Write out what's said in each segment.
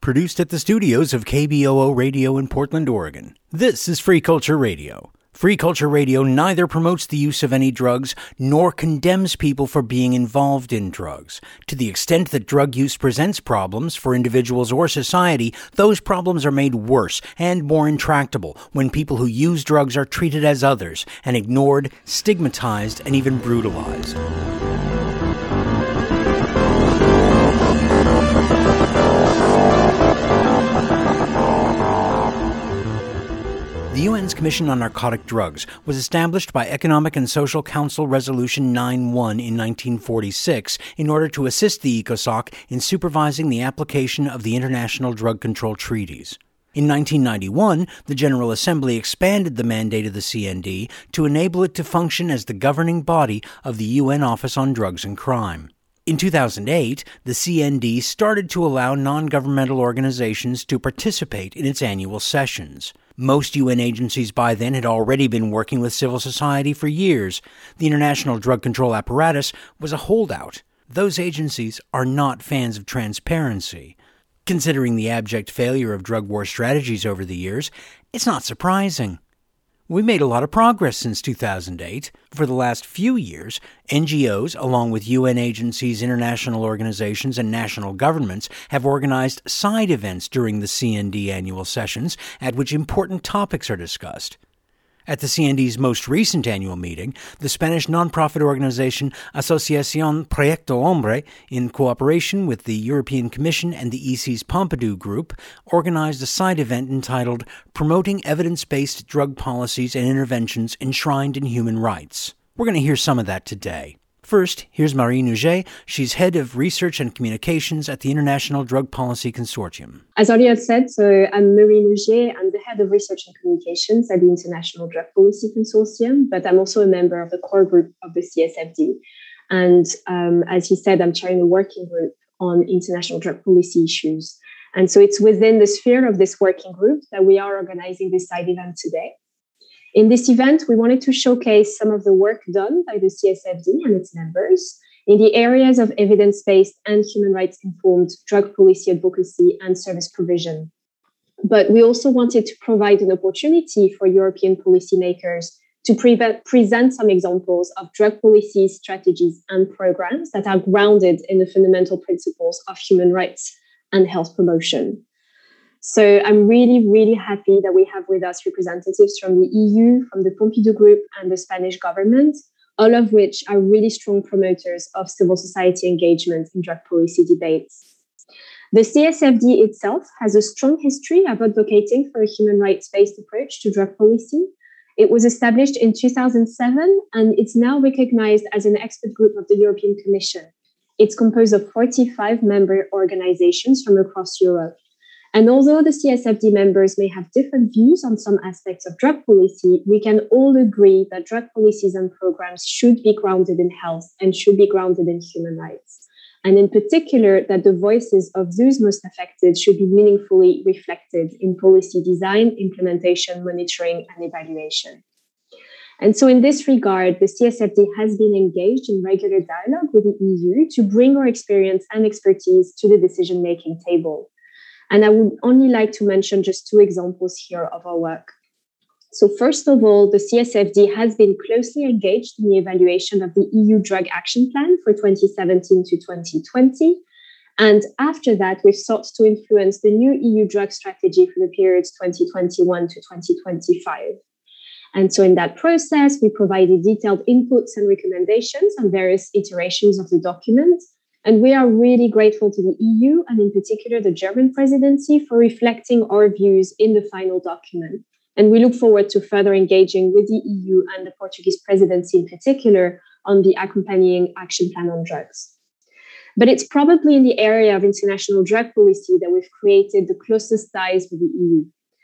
produced at the studios of KBOO Radio in Portland, Oregon. This is Free Culture Radio. Free Culture Radio neither promotes the use of any drugs nor condemns people for being involved in drugs. To the extent that drug use presents problems for individuals or society, those problems are made worse and more intractable when people who use drugs are treated as others and ignored, stigmatized, and even brutalized. The UN's Commission on Narcotic Drugs was established by Economic and Social Council Resolution 9-1 in 1946 in order to assist the ECOSOC in supervising the application of the international drug control treaties. In 1991, the General Assembly expanded the mandate of the CND to enable it to function as the governing body of the UN Office on Drugs and Crime. In 2008, the CND started to allow non-governmental organizations to participate in its annual sessions. Most UN agencies by then had already been working with civil society for years. The international drug control apparatus was a holdout. Those agencies are not fans of transparency. Considering the abject failure of drug war strategies over the years, it's not surprising. We made a lot of progress since 2008. For the last few years, NGOs, along with UN agencies, international organizations, and national governments, have organized side events during the CND annual sessions at which important topics are discussed. At the CND's most recent annual meeting, the Spanish nonprofit organization Asociación Proyecto Hombre, in cooperation with the European Commission and the EC's Pompidou Group, organized a side event entitled Promoting Evidence-Based Drug Policies and Interventions Enshrined in Human Rights. We're going to hear some of that today. First, here's Marie Nouget. She's head of research and communications at the International Drug Policy Consortium. As Ariel said, so I'm Marie Nouget. I'm the head of research and communications at the International Drug Policy Consortium, but I'm also a member of the core group of the CSFD. And as he said, I'm chairing a working group on international drug policy issues. And so it's within the sphere of this working group that we are organizing this side event today. In this event, we wanted to showcase some of the work done by the CSFD and its members in the areas of evidence-based and human rights-informed drug policy advocacy and service provision. But we also wanted to provide an opportunity for European policymakers to present some examples of drug policy strategies and programs that are grounded in the fundamental principles of human rights and health promotion. So I'm really, really happy that we have with us representatives from the EU, from the Pompidou Group, and the Spanish government, all of which are really strong promoters of civil society engagement in drug policy debates. The CSFD itself has a strong history of advocating for a human rights-based approach to drug policy. It was established in 2007, and it's now recognized as an expert group of the European Commission. It's composed of 45 member organizations from across Europe. And although the CSFD members may have different views on some aspects of drug policy, we can all agree that drug policies and programs should be grounded in health and should be grounded in human rights. And in particular, that the voices of those most affected should be meaningfully reflected in policy design, implementation, monitoring, and evaluation. And so in this regard, the CSFD has been engaged in regular dialogue with the EU to bring our experience and expertise to the decision-making table. And I would only like to mention just two examples here of our work. So first of all, the CSFD has been closely engaged in the evaluation of the EU Drug Action Plan for 2017 to 2020. And after that, we've sought to influence the new EU drug strategy for the periods 2021 to 2025. And so in that process, we provided detailed inputs and recommendations on various iterations of the document. And we are really grateful to the EU and in particular the German presidency for reflecting our views in the final document. And we look forward to further engaging with the EU and the Portuguese presidency in particular on the accompanying action plan on drugs. But it's probably in the area of international drug policy that we've created the closest ties with the EU.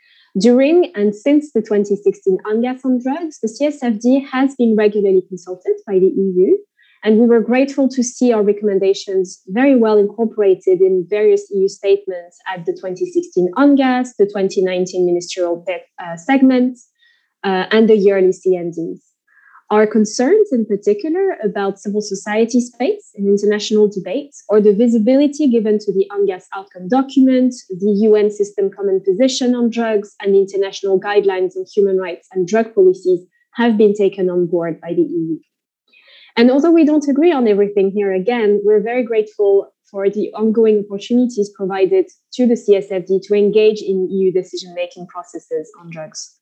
During and since the 2016 UNGAS on drugs, the CSFD has been regularly consulted by the EU. And we were grateful to see our recommendations very well incorporated in various EU statements at the 2016 UNGAS, the 2019 ministerial segments, and the yearly CNDs. Our concerns in particular about civil society space in international debates, or the visibility given to the UNGAS outcome document, the UN system common position on drugs, and the international guidelines on human rights and drug policies have been taken on board by the EU. And although we don't agree on everything here again, we're very grateful for the ongoing opportunities provided to the CSFD to engage in EU decision-making processes on drugs.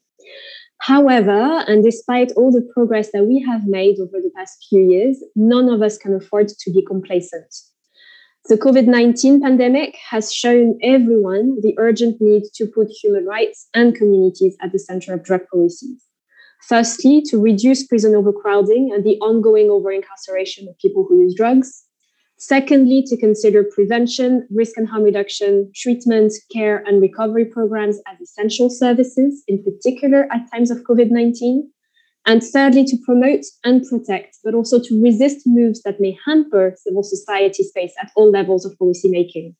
However, and despite all the progress that we have made over the past few years, none of us can afford to be complacent. The COVID-19 pandemic has shown everyone the urgent need to put human rights and communities at the center of drug policies. Firstly, to reduce prison overcrowding and the ongoing over-incarceration of people who use drugs. Secondly, to consider prevention, risk and harm reduction, treatment, care, and recovery programs as essential services, in particular at times of COVID-19. And thirdly, to promote and protect, but also to resist moves that may hamper civil society space at all levels of policymaking.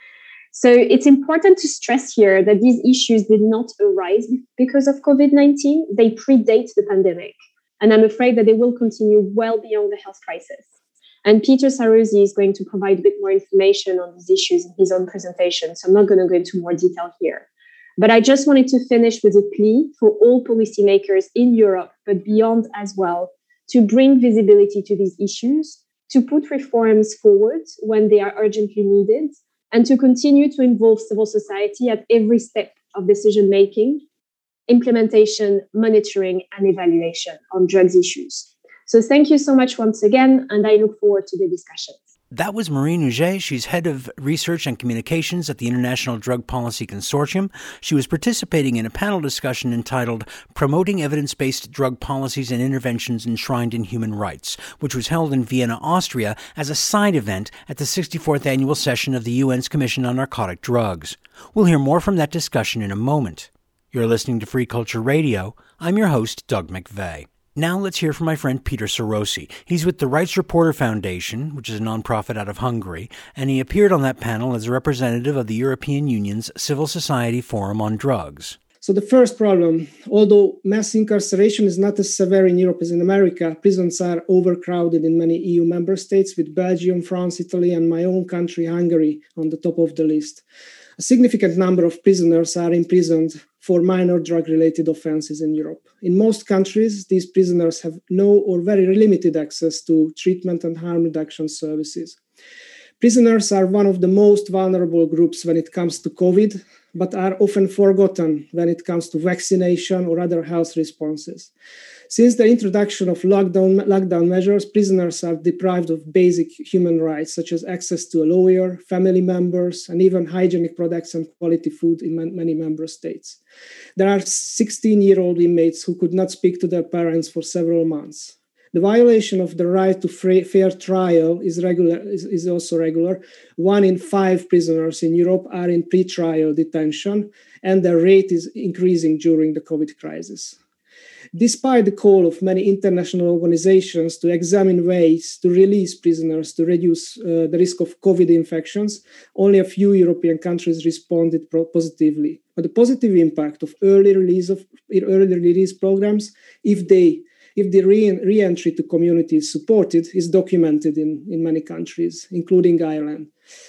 So it's important to stress here that these issues did not arise because of COVID-19. They predate the pandemic. And I'm afraid that they will continue well beyond the health crisis. And Peter Sarosi is going to provide a bit more information on these issues in his own presentation, so I'm not going to go into more detail here. But I just wanted to finish with a plea for all policymakers in Europe, but beyond as well, to bring visibility to these issues, to put reforms forward when they are urgently needed, and to continue to involve civil society at every step of decision-making, implementation, monitoring, and evaluation on drugs issues. So thank you so much once again, and I look forward to the discussions. That was Marie Nouget. She's head of research and communications at the International Drug Policy Consortium. She was participating in a panel discussion entitled Promoting Evidence-Based Drug Policies and Interventions Enshrined in Human Rights, which was held in Vienna, Austria, as a side event at the 64th annual session of the UN's Commission on Narcotic Drugs. We'll hear more from that discussion in a moment. You're listening to Free Culture Radio. I'm your host, Doug McVeigh. Now let's hear from my friend Peter Sarosi. He's with the Rights Reporter Foundation, which is a nonprofit out of Hungary, and he appeared on that panel as a representative of the European Union's Civil Society Forum on Drugs. So the first problem, although mass incarceration is not as severe in Europe as in America, prisons are overcrowded in many EU member states, with Belgium, France, Italy, and my own country, Hungary, on the top of the list. A significant number of prisoners are imprisoned for minor drug-related offenses in Europe. In most countries, these prisoners have no or very limited access to treatment and harm reduction services. Prisoners are one of the most vulnerable groups when it comes to COVID, but are often forgotten when it comes to vaccination or other health responses. Since the introduction of lockdown measures, prisoners are deprived of basic human rights, such as access to a lawyer, family members, and even hygienic products and quality food in many member states. There are 16-year-old inmates who could not speak to their parents for several months. The violation of the right to fair trial is also regular. 1 in 5 prisoners in Europe are in pre-trial detention, and their rate is increasing during the COVID crisis. Despite the call of many international organizations to examine ways to release prisoners to reduce the risk of COVID infections, only a few European countries responded positively. But the positive impact of early release programs, if the re-entry to community is supported, is documented in many countries, including Ireland.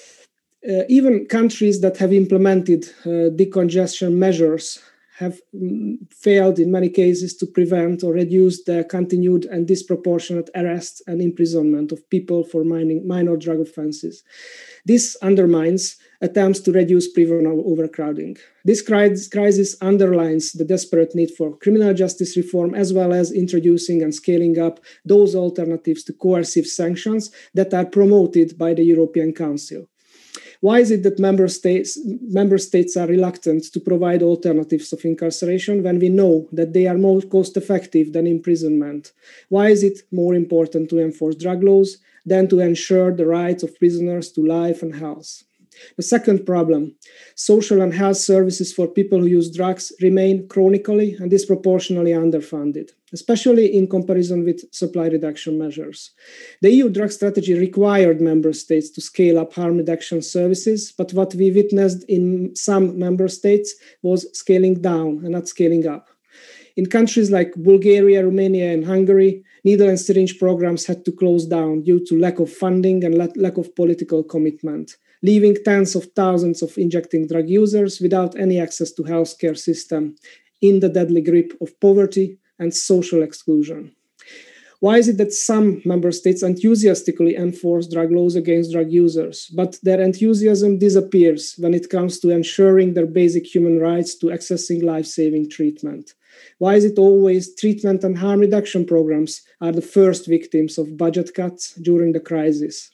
Even countries that have implemented decongestion measures have failed in many cases to prevent or reduce the continued and disproportionate arrest and imprisonment of people for minor drug offenses. This undermines attempts to reduce prison overcrowding. This crisis underlines the desperate need for criminal justice reform, as well as introducing and scaling up those alternatives to coercive sanctions that are promoted by the European Council. Why is it that member states are reluctant to provide alternatives of incarceration when we know that they are more cost-effective than imprisonment? Why is it more important to enforce drug laws than to ensure the rights of prisoners to life and health? The second problem, social and health services for people who use drugs remain chronically and disproportionately underfunded, especially in comparison with supply reduction measures. The EU drug strategy required member states to scale up harm reduction services, but what we witnessed in some member states was scaling down and not scaling up. In countries like Bulgaria, Romania, and Hungary, needle and syringe programs had to close down due to lack of funding and lack of political commitment, leaving tens of thousands of injecting drug users without any access to healthcare system in the deadly grip of poverty and social exclusion. Why is it that some member states enthusiastically enforce drug laws against drug users, but their enthusiasm disappears when it comes to ensuring their basic human rights to accessing life-saving treatment? Why is it always treatment and harm reduction programs are the first victims of budget cuts during the crisis?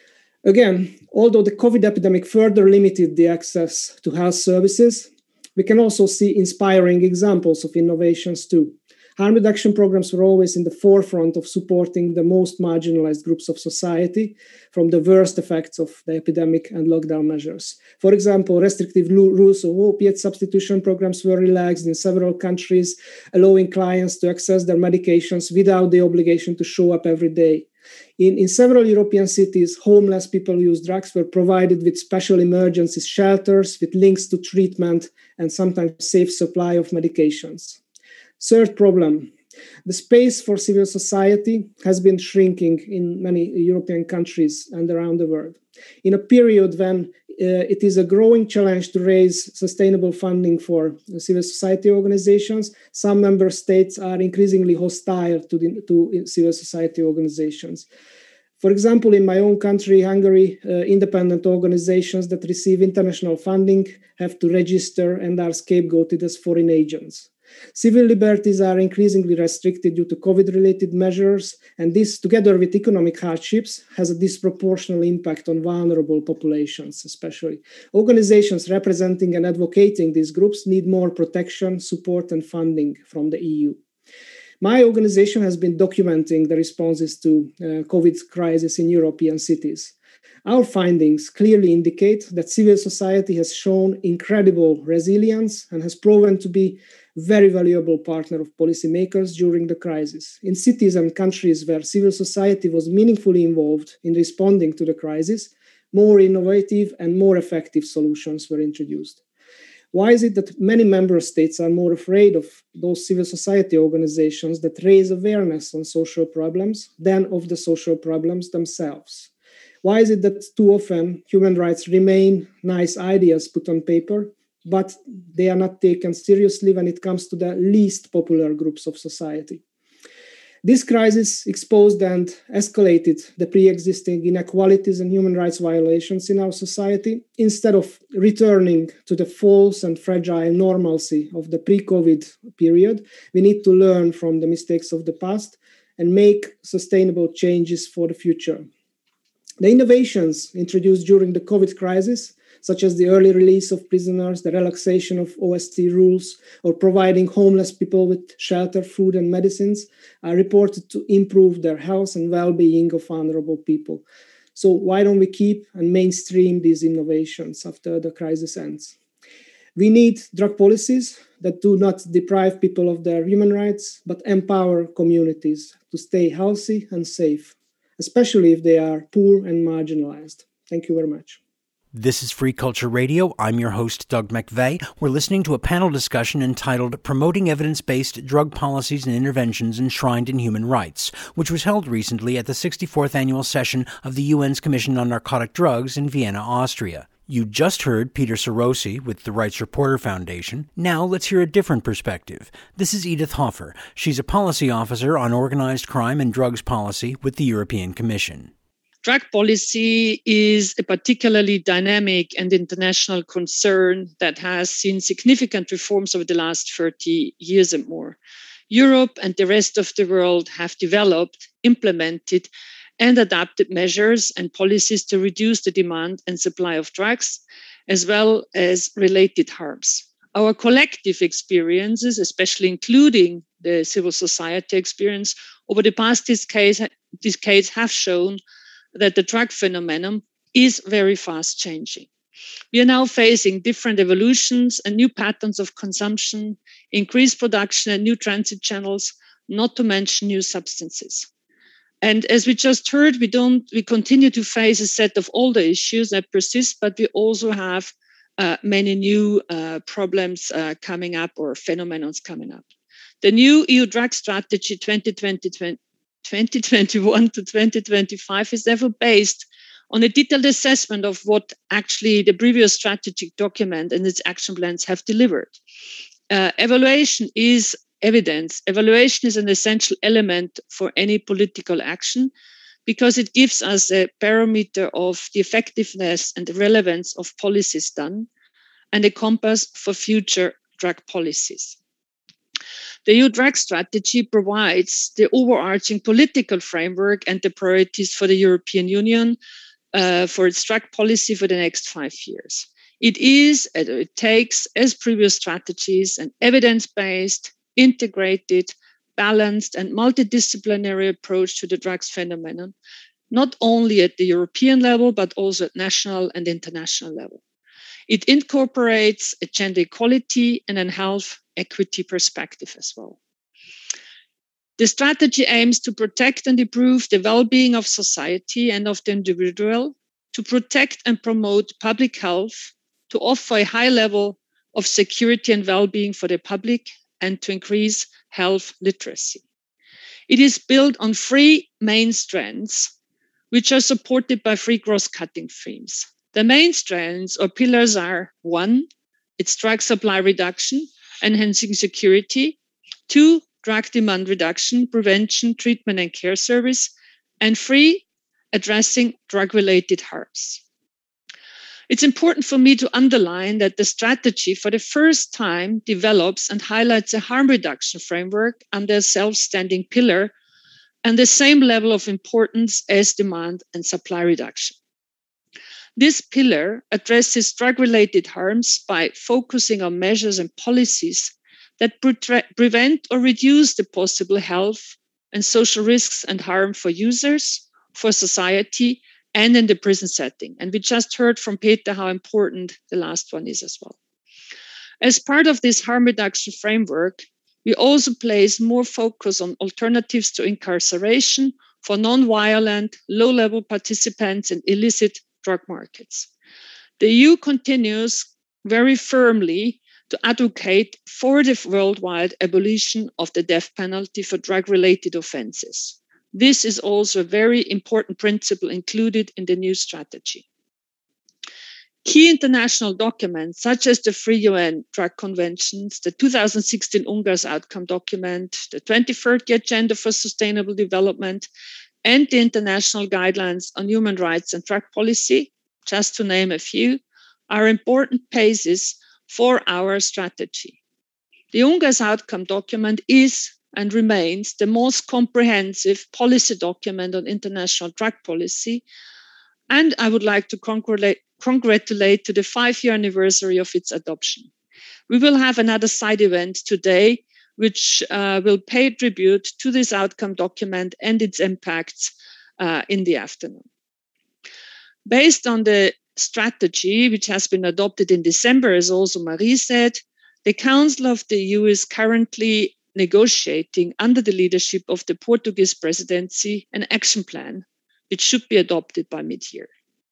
Again, although the COVID epidemic further limited the access to health services, we can also see inspiring examples of innovations too. Harm reduction programs were always in the forefront of supporting the most marginalized groups of society from the worst effects of the epidemic and lockdown measures. For example, restrictive rules of opiate substitution programs were relaxed in several countries, allowing clients to access their medications without the obligation to show up every day. In several European cities, homeless people who use drugs were provided with special emergency shelters with links to treatment and sometimes safe supply of medications. Third problem, the space for civil society has been shrinking in many European countries and around the world. In a period when it is a growing challenge to raise sustainable funding for civil society organizations, some member states are increasingly hostile to civil society organizations. For example, in my own country, Hungary, independent organizations that receive international funding have to register and are scapegoated as foreign agents. Civil liberties are increasingly restricted due to COVID-related measures, and this, together with economic hardships, has a disproportionate impact on vulnerable populations, especially. Organizations representing and advocating these groups need more protection, support, and funding from the EU. My organization has been documenting the responses to COVID crisis in European cities. Our findings clearly indicate that civil society has shown incredible resilience and has proven to be a very valuable partner of policymakers during the crisis. In cities and countries where civil society was meaningfully involved in responding to the crisis, more innovative and more effective solutions were introduced. Why is it that many member states are more afraid of those civil society organizations that raise awareness on social problems than of the social problems themselves? Why is it that too often human rights remain nice ideas put on paper, but they are not taken seriously when it comes to the least popular groups of society? This crisis exposed and escalated the pre-existing inequalities and human rights violations in our society. Instead of returning to the false and fragile normalcy of the pre-COVID period, we need to learn from the mistakes of the past and make sustainable changes for the future. The innovations introduced during the COVID crisis, such as the early release of prisoners, the relaxation of OST rules, or providing homeless people with shelter, food, and medicines, are reported to improve their health and well-being of vulnerable people. So why don't we keep and mainstream these innovations after the crisis ends? We need drug policies that do not deprive people of their human rights, but empower communities to stay healthy and safe, especially if they are poor and marginalized. Thank you very much. This is Free Culture Radio. I'm your host, Doug McVeigh. We're listening to a panel discussion entitled Promoting Evidence-Based Drug Policies and Interventions Enshrined in Human Rights, which was held recently at the 64th annual session of the UN's Commission on Narcotic Drugs in Vienna, Austria. You just heard Peter Sarosi with the Rights Reporter Foundation. Now let's hear a different perspective. This is Edith Hoffer. She's a policy officer on organized crime and drugs policy with the European Commission. Drug policy is a particularly dynamic and international concern that has seen significant reforms over the last 30 years and more. Europe and the rest of the world have developed, implemented, and adapted measures and policies to reduce the demand and supply of drugs, as well as related harms. Our collective experiences, especially including the civil society experience, over the past decades have shown that the drug phenomenon is very fast changing. We are now facing different evolutions and new patterns of consumption, increased production and new transit channels, not to mention new substances. And as we just heard, we continue to face a set of older issues that persist, but we also have many new problems coming up or phenomena coming up. The new EU drug strategy 2021 to 2025 is therefore based on a detailed assessment of what actually the previous strategic document and its action plans have delivered. Evaluation is evidence. Evaluation is an essential element for any political action because it gives us a barometer of the effectiveness and the relevance of policies done and a compass for future drug policies. The EU drug strategy provides the overarching political framework and the priorities for the European Union for its drug policy for the next 5 years. It takes, as previous strategies, an evidence-based, integrated, balanced, and multidisciplinary approach to the drugs phenomenon, not only at the European level, but also at national and international level. It incorporates a gender equality and a health equity perspective as well. The strategy aims to protect and improve the well-being of society and of the individual, to protect and promote public health, to offer a high level of security and well-being for the public, and to increase health literacy. It is built on 3 main strands, which are supported by 3 cross-cutting themes. The main strands or pillars are 1, it's drug supply reduction, enhancing security, 2, drug demand reduction, prevention, treatment, and care service, and 3, addressing drug-related harms. It's important for me to underline that the strategy for the first time develops and highlights a harm reduction framework under a self-standing pillar and the same level of importance as demand and supply reduction. This pillar addresses drug-related harms by focusing on measures and policies that prevent or reduce the possible health and social risks and harm for users, for society, and in the prison setting. And we just heard from Peter how important the last one is as well. As part of this harm reduction framework, we also place more focus on alternatives to incarceration for non-violent, low-level participants in illicit drug markets. The EU continues very firmly to advocate for the worldwide abolition of the death penalty for drug-related offenses. This is also a very important principle included in the new strategy. Key international documents, such as the 3 UN drug conventions, the 2016 UNGAS outcome document, the 2030 Agenda for Sustainable Development, and the international guidelines on human rights and drug policy, just to name a few, are important bases for our strategy. The UNGAS outcome document is and remains the most comprehensive policy document on international drug policy, and I would like to congratulate to the 5-year anniversary of its adoption. We will have another side event today, which will pay tribute to this outcome document and its impacts in the afternoon. Based on the strategy, which has been adopted in December, as also Marie said, the Council of the EU is currently negotiating under the leadership of the Portuguese presidency an action plan, which should be adopted by mid-year.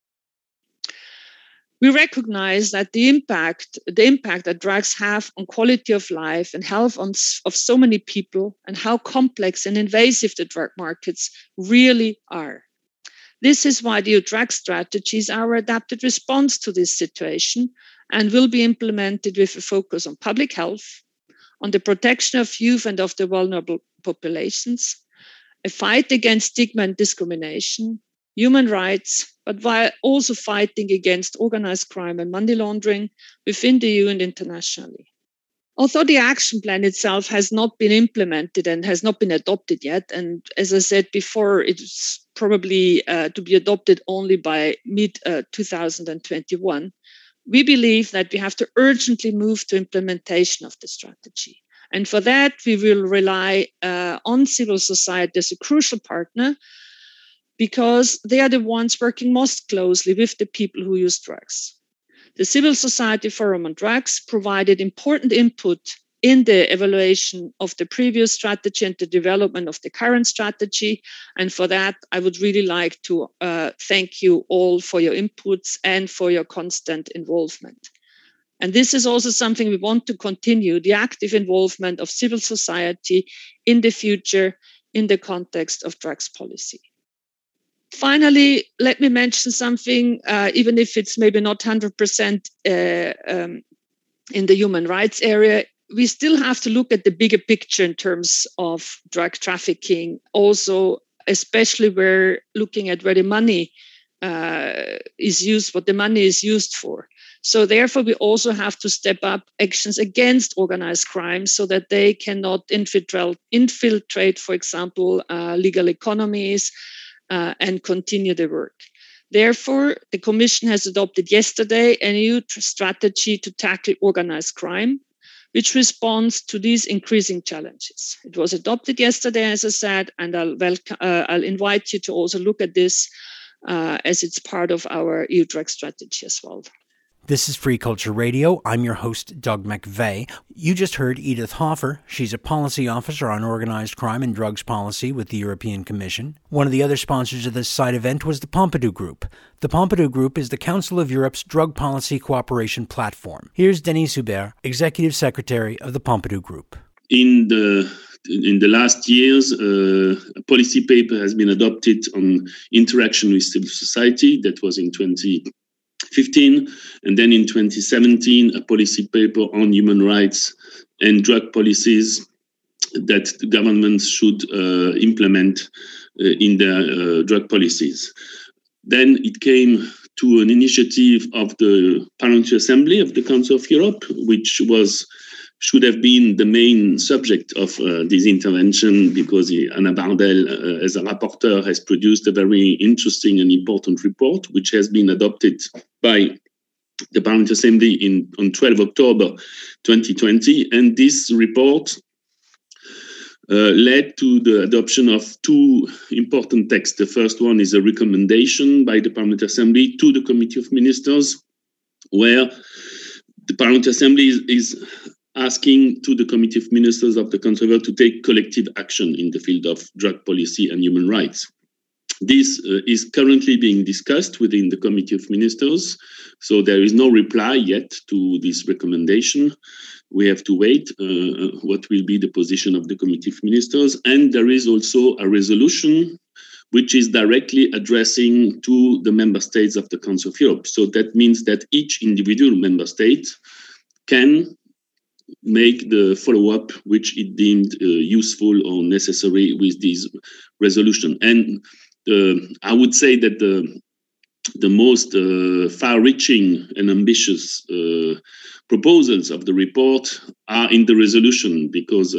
We recognize that the impact that drugs have on quality of life and health of so many people and how complex and invasive the drug markets really are. This is why the EU drug strategy is our adapted response to this situation and will be implemented with a focus on public health, on the protection of youth and of the vulnerable populations, a fight against stigma and discrimination, human rights, but while also fighting against organized crime and money laundering within the EU and internationally. Although the action plan itself has not been implemented and has not been adopted yet, and as I said before, it's probably to be adopted only by mid-2021, we believe that we have to urgently move to implementation of the strategy. And for that, we will rely on civil society as a crucial partner because they are the ones working most closely with the people who use drugs. The Civil Society Forum on Drugs provided important input in the evaluation of the previous strategy and the development of the current strategy. And for that, I would really like to thank you all for your inputs and for your constant involvement. And this is also something we want to continue, the active involvement of civil society in the future in the context of drugs policy. Finally, let me mention something, even if it's maybe not 100% in the human rights area, we still have to look at the bigger picture in terms of drug trafficking. Also, especially we're looking at where the money is used, what the money is used for. So therefore, we also have to step up actions against organized crime so that they cannot infiltrate, for example, legal economies and continue the work. Therefore, the Commission has adopted yesterday a new strategy to tackle organized crime, which responds to these increasing challenges. It was adopted yesterday, as I said, and I'll invite you to also look at this as it's part of our EU drug strategy as well. This is Free Culture Radio. I'm your host, Doug McVeigh. You just heard Edith Hofer. She's a policy officer on organized crime and drugs policy with the European Commission. One of the other sponsors of this side event was the Pompidou Group. The Pompidou Group is the Council of Europe's drug policy cooperation platform. Here's Denis Hubert, Executive Secretary of the Pompidou Group. In the last years, a policy paper has been adopted on interaction with civil society. That was in 2015, and then in 2017, a policy paper on human rights and drug policies that the governments should implement in their drug policies. Then it came to an initiative of the Parliamentary Assembly of the Council of Europe, which should have been the main subject of this intervention, because Anna Bardell, as a rapporteur, has produced a very interesting and important report, which has been adopted by the Parliamentary Assembly on 12 October 2020. And this report led to the adoption of two important texts. The first one is a recommendation by the Parliamentary Assembly to the Committee of Ministers, where the Parliamentary Assembly is asking to the Committee of Ministers of the Council of Europe to take collective action in the field of drug policy and human rights. This is currently being discussed within the Committee of Ministers, so there is no reply yet to this recommendation. We have to wait what will be the position of the Committee of Ministers. And there is also a resolution which is directly addressing to the member states of the Council of Europe. So that means that each individual member state can make the follow-up which it deemed useful or necessary with this resolution. And I would say that the most far-reaching and ambitious proposals of the report are in the resolution, because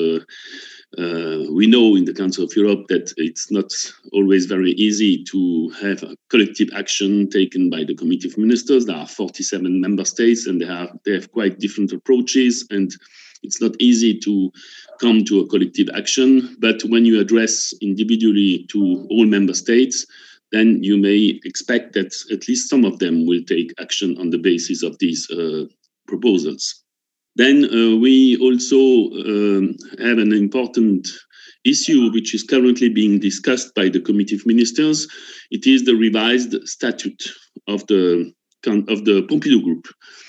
we know in the Council of Europe that it's not always very easy to have a collective action taken by the Committee of Ministers. There are 47 member states, and they have quite different approaches, and it's not easy to come to a collective action. But when you address individually to all member states, then you may expect that at least some of them will take action on the basis of these proposals. Then we also have an important issue which is currently being discussed by the Committee of Ministers. It is the revised statute of the Pompidou Group.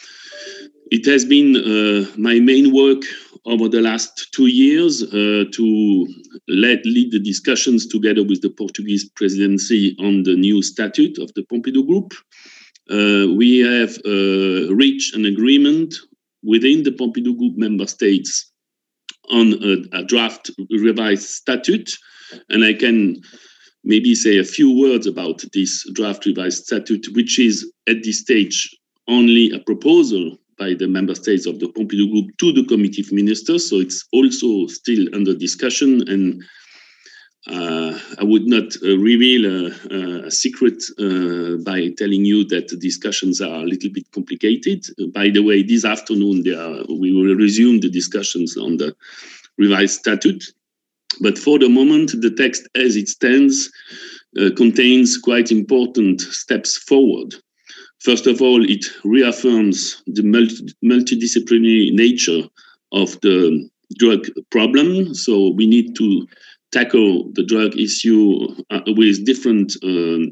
It has been my main work over the last 2 years to lead the discussions together with the Portuguese presidency on the new statute of the Pompidou Group. We have reached an agreement within the Pompidou Group member states on a draft revised statute. And I can maybe say a few words about this draft revised statute, which is at this stage only a proposal by the member states of the Pompidou Group to the Committee of Ministers. So it's also still under discussion, and I would not reveal a secret by telling you that the discussions are a little bit complicated. By the way, this afternoon we will resume the discussions on the revised statute. But for the moment, the text as it stands contains quite important steps forward. First of all, it reaffirms the multidisciplinary nature of the drug problem. So we need to tackle the drug issue with different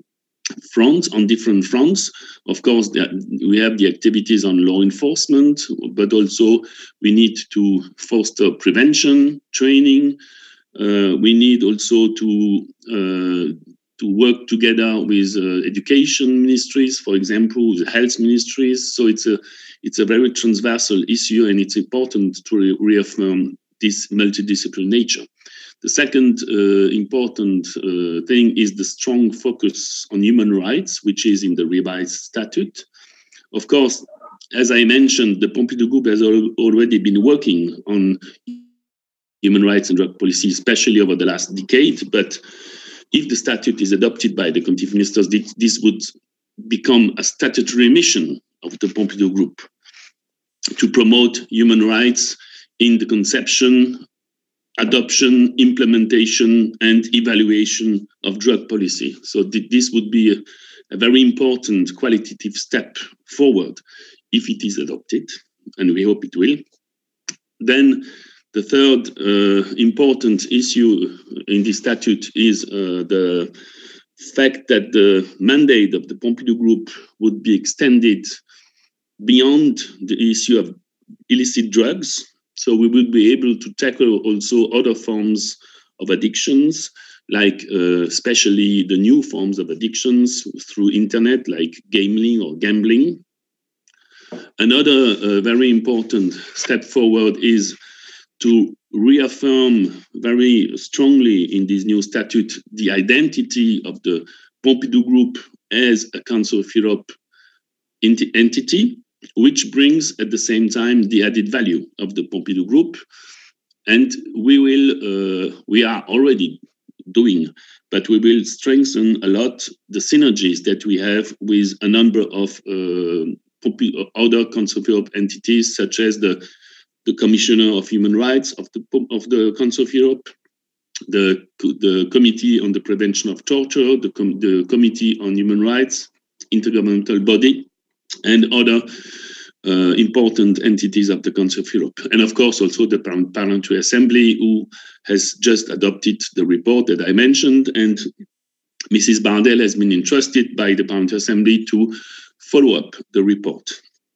fronts, on different fronts. Of course, we have the activities on law enforcement, but also we need to foster prevention, training. We need also to work together with education ministries, for example, the health ministries. So it's a very transversal issue, and it's important to reaffirm this multidisciplinary nature. The second important thing is the strong focus on human rights, which is in the revised statute. Of course, as I mentioned, the Pompidou Group has already been working on human rights and drug policy, especially over the last decade. But if the statute is adopted by the Committee of Ministers, this would become a statutory mission of the Pompidou Group to promote human rights in the conception, adoption, implementation, and evaluation of drug policy. So this would be a very important qualitative step forward if it is adopted, and we hope it will. Then the third important issue in this statute is the fact that the mandate of the Pompidou Group would be extended beyond the issue of illicit drugs. So we will be able to tackle also other forms of addictions, like especially the new forms of addictions through internet, like gambling. Another very important step forward is to reaffirm very strongly in this new statute the identity of the Pompidou Group as a Council of Europe entity, which brings at the same time the added value of the Pompidou Group. And we are already doing, but we will strengthen a lot the synergies that we have with a number of other Council of Europe entities, such as the Commissioner of Human Rights of the Council of Europe, the Committee on the Prevention of Torture, the Committee on Human Rights, intergovernmental body, and other important entities of the Council of Europe. And of course, also the Parliamentary Assembly, who has just adopted the report that I mentioned. And Mrs. Bardell has been entrusted by the Parliamentary Assembly to follow up the report.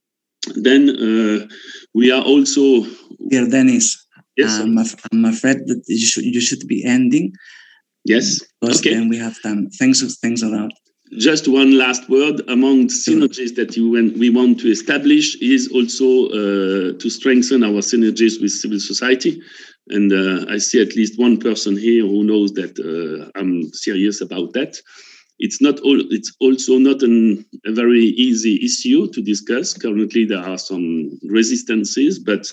Then we are also... Dear Dennis, yes, I'm afraid that you should be ending. Yes, because okay. Then we have time. Thanks a lot. Just one last word. Among the synergies that we want to establish is also to strengthen our synergies with civil society. And I see at least one person here who knows that I'm serious about that. It's also not a very easy issue to discuss. Currently, there are some resistances, but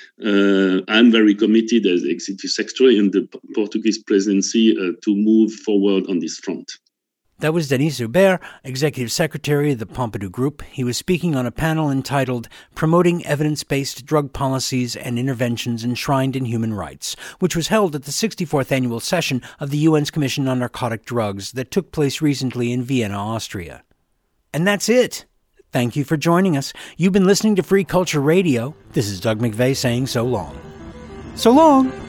I'm very committed as Executive Secretary and the Portuguese presidency to move forward on this front. That was Denis Hubert, Executive Secretary of the Pompidou Group. He was speaking on a panel entitled Promoting Evidence-Based Drug Policies and Interventions Enshrined in Human Rights, which was held at the 64th annual session of the UN's Commission on Narcotic Drugs that took place recently in Vienna, Austria. And that's it. Thank you for joining us. You've been listening to Free Culture Radio. This is Doug McVeigh saying so long. So long!